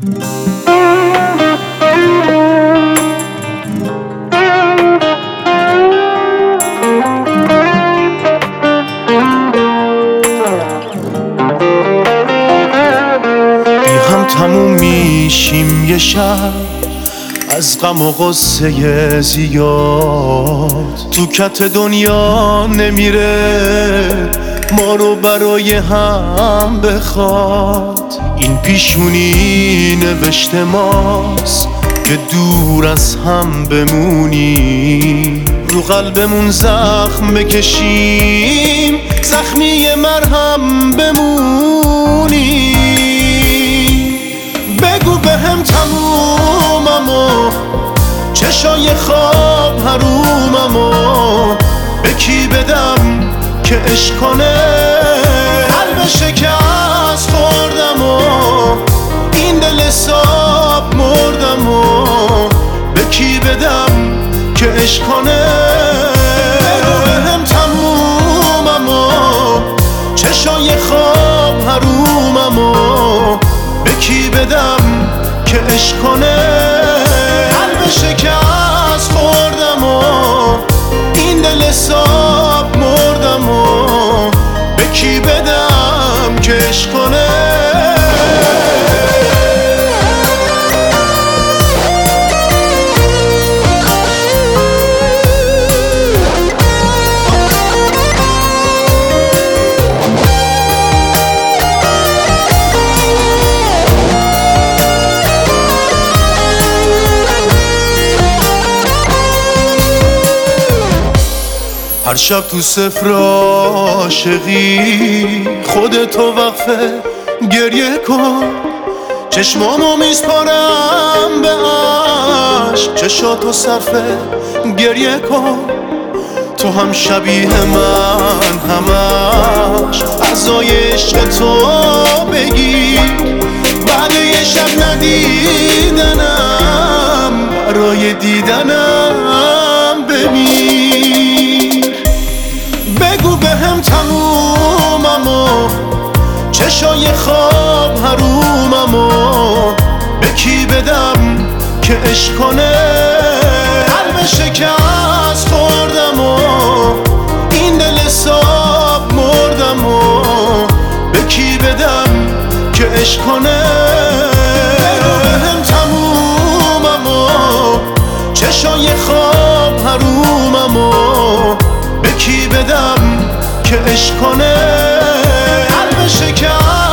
تموم میشیم یه شب از غم و غصه زیاد، تو کت دنیا نمیره ما رو برای هم بخواد. این پیشونی نوشته ماست که دور از هم بمونیم، رو قلبمون زخم بکشیم، زخمی مرهم بمونیم. بگو بهم تموممو، چشای خواب حروممو به کی بدم که عشق کنه؟ قلب شکست خوردمو، این دل صاف مردمو به کی بدم که عشق کنه؟ بگو بهم تموممو، چشای خواب حروممو به کی بدم که عشق کنه؟ قلب شکست خوردمو، این دل صاف مردمو به کی بدم که عشق کنه؟ هر شب تو صفر عاشقی خودتو وقفه گریه کن، چشمامو میسپارم به عشق، چشاتو صرفه گریه کن. تو هم شبیه من همش عزای عشق تو بگیر، بعد یه شب ندیدنم برای دیدنم بمیر. بگو بهم تموممو، چشای خواب حروممو به کی بدم که عشق کنه؟ قلب شکست خوردمو، این دل صاف مردمو به کی بدم که عشق کنه؟ بگو بهم تموممو، چشای خواب حروممو به کی بدم که عشق کنه؟ قلب شکست